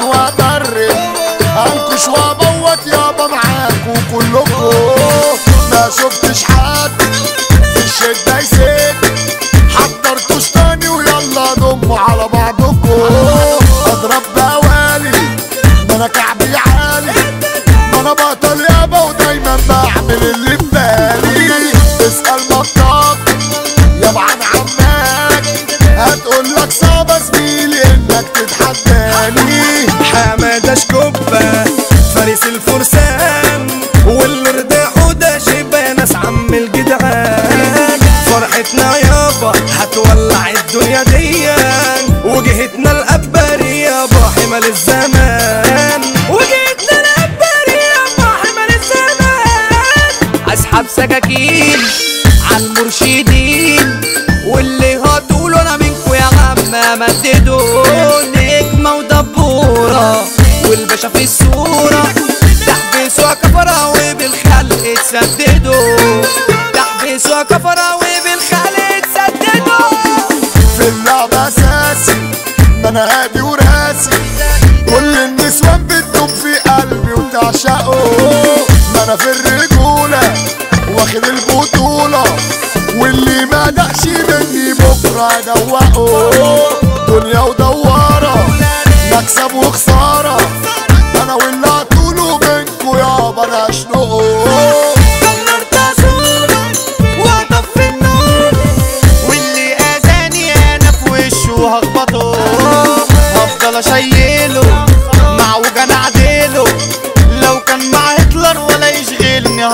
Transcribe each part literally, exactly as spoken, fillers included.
احضن وابرد انكش وابوت يابا معاكوا كلكوا. ما شفتش حد في الشدة يسد حضرتوش تاني ويلا ضموا على بعضكوا. اضرب بوالي ما انا كعبي عالي ما انا بطل يابا ودايما بعمل اللي ببالي. اسأل مطاط يابا عن عمك هتقولك صعبة زميلي انك تتحداني. حمادة شكوبة فارس الفرسان واللي رضاحه ده شبه ناس عم الجدعان. فرحتنا يابا هتولع الدنيا ديان وجهتنا الأبري يابا حمل الزمان. وجهتنا الأبري يابا حمل الزمان. اسحب سكاكين عالمرشدين واللي هتقولوا انا منكو يا عم مددوا. نجمة ودبورة والباشا في الصورة تحبسوا كفرة وبالخلق تسددوا. تحبسوا كفرة وبالخلق تسددوا. في اللعبة اساسي ما انا هادي وراسي كل النسوان بتدوب في قلبي وتعشقوا. ما انا في الرجولة واخد البطولة واللي ما دقش مني بكرة ادوقه. دنيا ودوارة مكسب وخسارة انا واللي هطوله منكو يابا انا اشنقه. كبرت صورة واطفي النور واللي اذاني انا في وشه هخبطه. هفضل اشيله مع وجع اعدله لو كان مع هتلر ولا يشغلني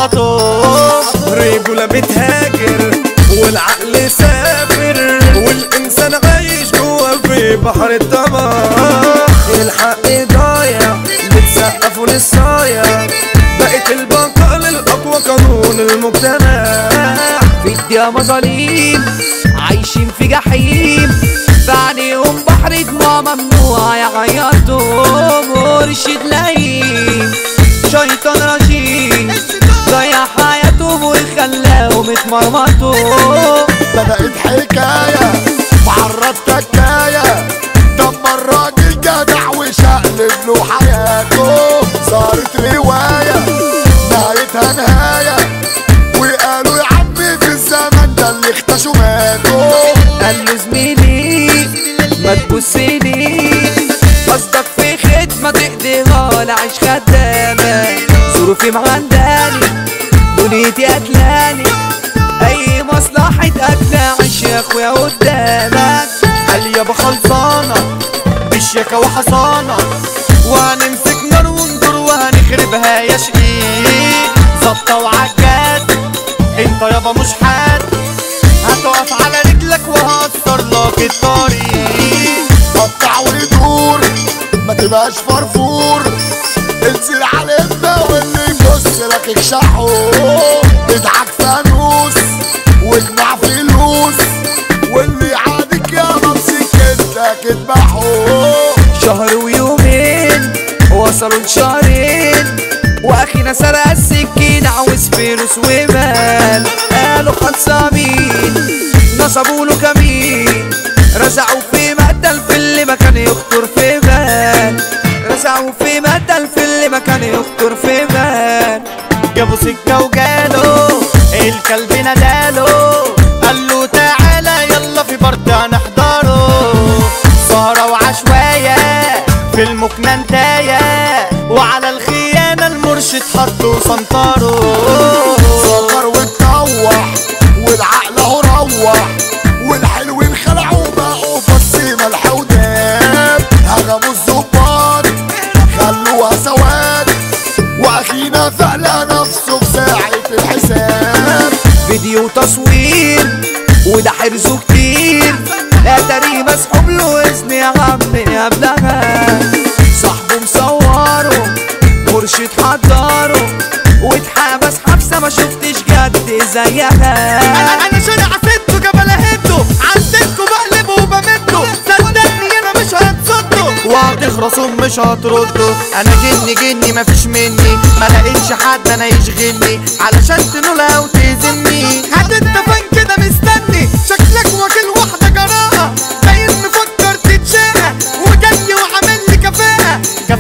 هسقطه. رجولة بتهاجر والعقل سافر والإنسان عايش جوا في بحر الدمار. الحق ضايع بتسقفوا للصايع بقت البقاء للأقوى قانون المجتمع. في الدنيا مظاليم عايشين في جحيم بعينيهم بحر دموع ممنوع يعيطوا. مرشد لئيم شيطان رجيم ضيع حياتهم وخلاهم اتمرمطوا. بدأت حكاية معرض تكاية دمر راجل جدع وشقلب له حياته. صارت رواية نهايتها نهاية وقالوا يا عمي في الزمن ده اللي اختشوا ماتوا. قال له زميلي ما تبصلي قصدك في خدمة تقضيها لا عيش خدامة. ظروفي معنداني دنيتي قتلاني اي مصلحة اكل عيش يا اخويا قدامك. قال يابا خلصانة بالشيكة وحصانة وهنمسك نار وندور وهنخربها يا شقيق. ظبطة وعجاد انت يابا مش حد هتقف على رجلك وهقصر لك الطريق. قطع ويدور ما تبقاش فرفور انزل على الابنة واللي يبص لك اكشحه. ادعك فانوس واجمع فلوس واللي يعادك يا بسكتك اذبحه. شهر ويومين وصلوا لشهرين واخينا سرق السكين عاوز فلوس ومال. قالوا خلصانين نصبوا له كمين رزعوا في مقتل في اللي ما كان يخطر في بال. رزعوا في مقتل في اللي ما كان يخطر في بال. جابوا سكة وجاله الكلب نداله قال له تعالى يلا في برد هنحضره. سهرة وعشواية في المكنة انتاية وعلى الخيانة المرشد حطه سنطره. سكر واتطوح والعقل اهو روح والحلوين خلعوا بقوا فصي ملح وداب. هجموا الظباط خلوها سواد واخينا فعلا نفسه في ساعة الحساب. فيديو تصوير وده حرزه كتير اتاري مسحوب له اذن يا عم يا ابنها. صاحبه مصوره مرشد حضره واتحبس حبسه ما شفتش جد زيها. انا شارع سته جبل هده عندكوا بقلبه وبمده صدقني انا مش هتصده وهتخرصوا مش هتردوا. انا جني جني مفيش مني ما لقيتش حد انا يشغلني علشان تنولها وتهزمني. هتتفن كده مستني شكلك واكل واحده جراءه باين مفكر تتشاقى وجاي وعامل لي كفاءه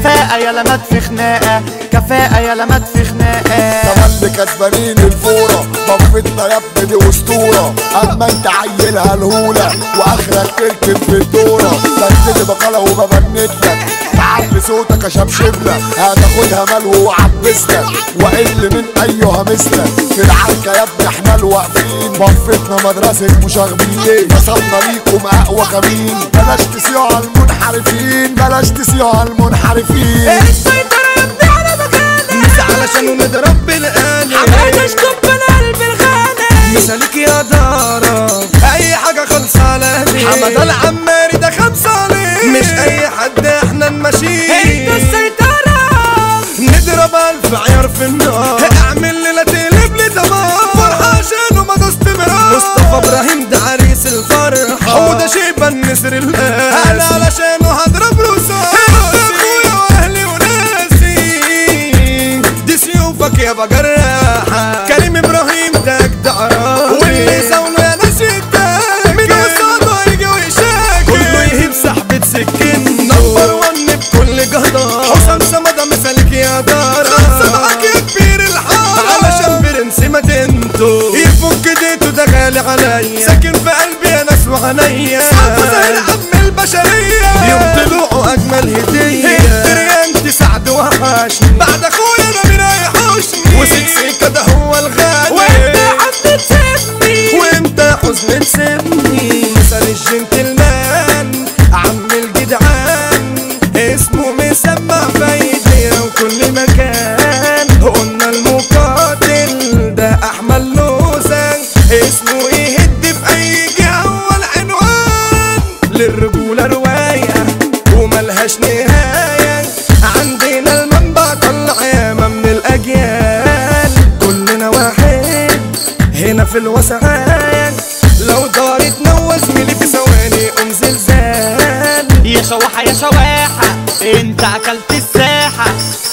كفاءة يا لمات في خناقة، كفاءة يا لمات في خناقة. تملي كسبانين الفورة، ضفتنا يا ابني دي اسطورة. اما انت عيلها الهولة واخرك تركب في الدورة. سجلت بقالة وببنتلك، تعلي صوتك اشبشبلك. هتاخدها ملو وعبسلك واقل من ايها مثلك. في العركة يا ابني احنا الواقفين، ضفتنا مدرسة مشاغبين. وصلنا ليكم اقوى كمين، بلاش تسيعوا على المنحرفين، بلاش تسيعوا على المنحرفين. السيطرة يا ابني على مكانك، مش علشان نضرب بالآلة، حماد اشطب بالقلب الغالي. مثالك يا دارة اي حاجة خلصانة بيه. حمد العماري ده خمسة عليه، مش اي حد احنا نمشيه. انتوا السيطرة نضرب الف عيار في النار، اعمل ليلة تقلب لي دمار. فرحة عشانه ما دوست مرار. مصطفى ابراهيم ده عريس الفرحة، وده شيبة النسر القاس. انا علشانه هضرب رصاص. اخويا واهلي وناسي، دي سيوفك يا بجراحة. كريم ابراهيم ده اجدع راجل، واللي زاوله يا ناس يتاكل. من قصاده هيجي ويشاكل، كله يهيب سحبة سكين. نمبر ون بكل جهدار، حسام سمدة مثالك يا دارة. سمعك يا كبير الحارة، علشان برنس ما تنتو. يفك ديته ده غالي عليا، ساكن في قلبي يا ناس وعينيا. صعب زي العم البشرية، يوم طلوعه أجمل هدية. التريان سعد وحشني، بعد أخويا أنا مين هيحوشني. وسكسيكا ده هو الغالي، وانت حزن تسيبني، وانت حزن تسيبني. مثال الجنتلمان عم الجدعان، اسمه مسمع في ايدينا وكل مكان. قلنا المقاتل ده احمد لوزان، اسمه يهد في اي جهة. اول عنوان للرجولة رواية وملهاش نهاية. عندنا المنبع طلع ياما من الاجيال، كلنا واحد هنا في الوسعان. لو دارت نوز ملي في ثواني قوم زلزال. يا شواحة يا شواحة انت اكلت الساحة.